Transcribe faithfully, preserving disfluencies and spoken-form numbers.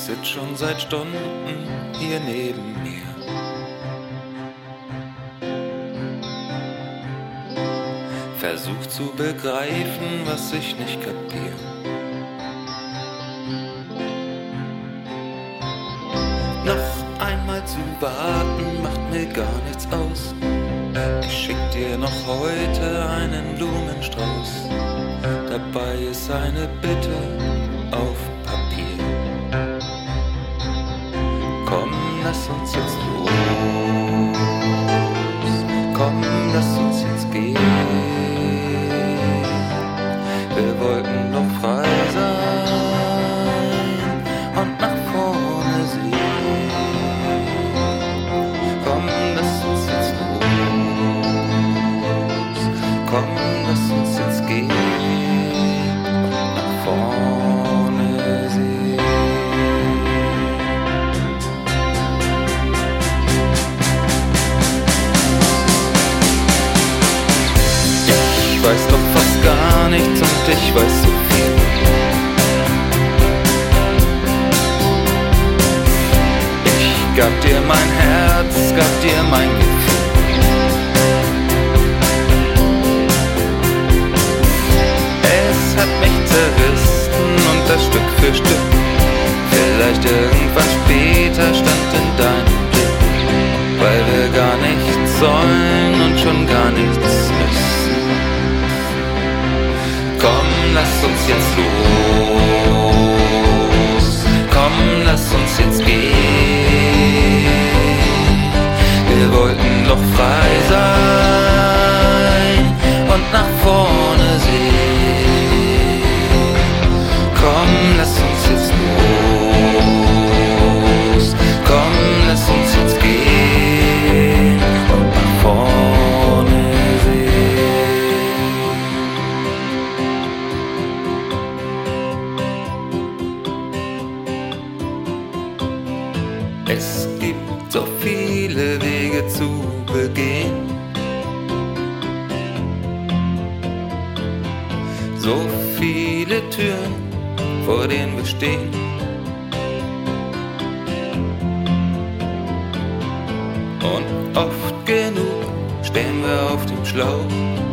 sitz schon seit Stunden hier neben mir. Versuch zu begreifen, was ich nicht kapier. Noch einmal zu warten macht mir gar nichts aus. Ich schick dir noch heute einen Blumenstrauß. Dabei ist eine Bitte auf Papier. Komm, lass uns jetzt los. Komm, lass uns jetzt gehen. Wir wollten doch frei sein und nach vorne sehen. Komm, lass uns jetzt los. Komm, lass uns jetzt gehen und nach vorne sehen. Ich weiß doch fast gar nichts und ich weiß so viel. Ich gab dir mein Herz, gab dir mein Gefühl. Es hat mich zerrissen und das Stück für Stück. Vielleicht irgendwann später stand in deinem Blick, weil wir gar nichts sollen und schon gar nichts müssen. Komm, lass uns jetzt los. Komm, lass uns jetzt gehen. Wir wollten doch frei sein und nach vorne sehen. Komm, lass uns jetzt los. Komm, lass uns jetzt gehen und nach vorne sehen. Es gibt so viele Wege zu begehen, so viele Türen, vor denen wir stehen. Und oft genug stehen wir auf dem Schlauch